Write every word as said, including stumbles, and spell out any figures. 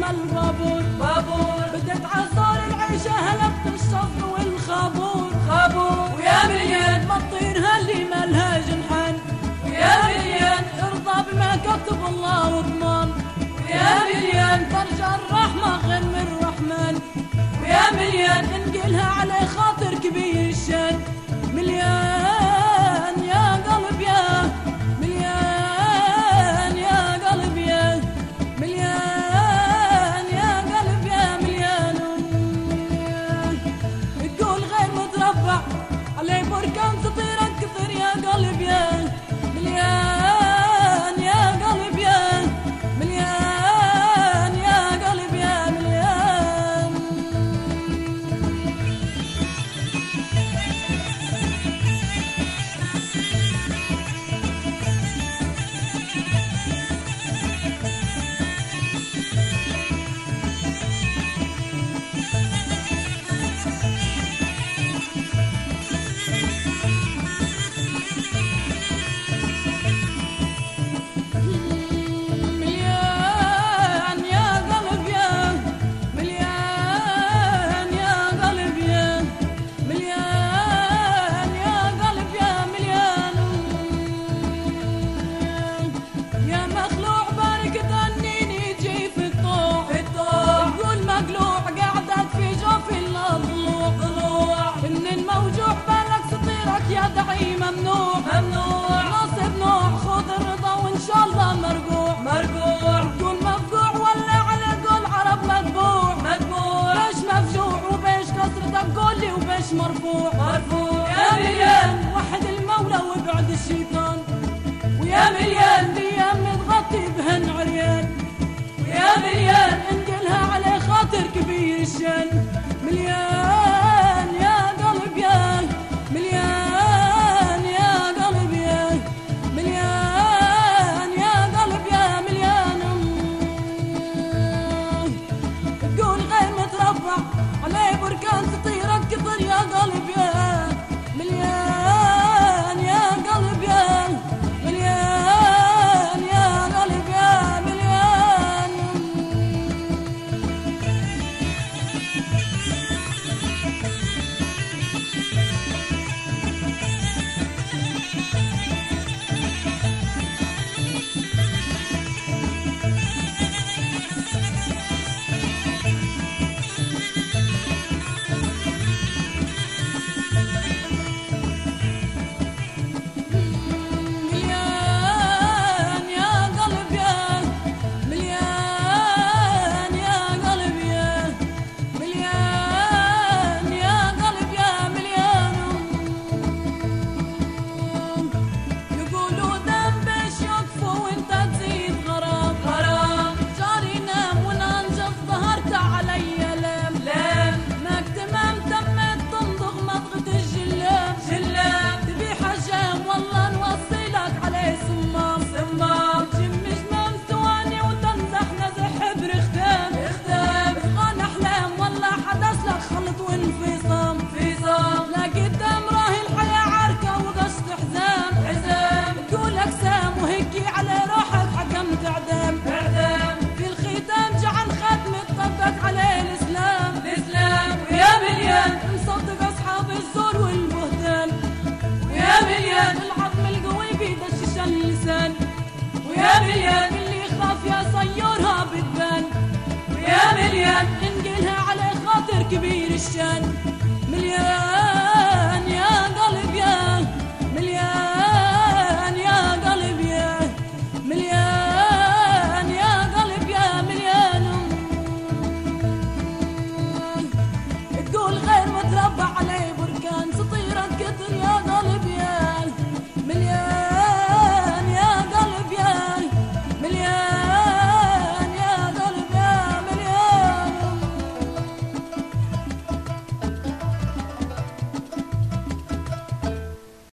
البابور بابور بدت عصار العيشة هلبت الصفر والخابور خابور ويا مليان ما تطيرها اللي مالها جنحان ويا مليان ارضى بما كتب الله واضمن ويا مليان ترجع الرحمة غير من الرحمن ويا مليان انقلها على خاطر كبير الشان مليان يا قلب يا مليان يا قلب يا مليان يا قلب يا مليان تقول غير متربع علي بركان تطير كثر يا قلب يا مليان يا قلب يا مليان يا قلب يا مليان مليان يا قلب يا مليان يا قلب يا مليان يا قلب يا مليان يا مخلوع بارك تنيني جي في الطوع في الطوع تقول مقلوع قعدت في جوف الضلوع ضلوع ان موجوع بالك سطيرك يا دعي ممنوع ممنوع ناصب نوع خذ الرضا وان شاء الله مرقوع مرقوع قول مفقوع ولا على قول عرب متبوع متبوع بيش مفجوع وبيش كسرتك قولي وبيش مرفوع مرفوع يا مليان وحد المولى وابعد الشيطان ويا مليان ايام متغطي بهن عريان ويا مليان انقلها على خاطر كبير الشان مليان يا قلب يا مليان يا قلب يا مليان يا قلب يا مليان تقول غير متربع علي بركان تطيرك كثر يا قلب يا مليان يا قلب يا مليان يا قلب يا مليان مليان يا قلب يا مليان يا قلب يا مليان يا قلب يا مليان يقولوا ذنبش يكفوا وانت تزيد غرام غرام جاري نام وننجف ظهرت علي لام لام ما اكتمام تمت تمضغ مضغة الجلام جلام تبي حجام والله نوصلك عليه سمام سمام تجم جمام ثواني وتنزح نزح برختام اختام افغان احلام والله حدث لك خلط وانفصام فيصام لا قدام راهي الحياة عركة وقصد حزام عزام تقول اقسام وهيكي على روحك حكمت اعدام اعدام في الختام جعل ختمة طبق عليه الاسلام الاسلام ويا مليان مصدق اصحاب الزور والبهتان ويا مليان العظم القوي بيدشش اللسان ويا مليان اللي يخاف يا صيورها بتبان ويا مليان انقلها على خاطر كبير الشان مليان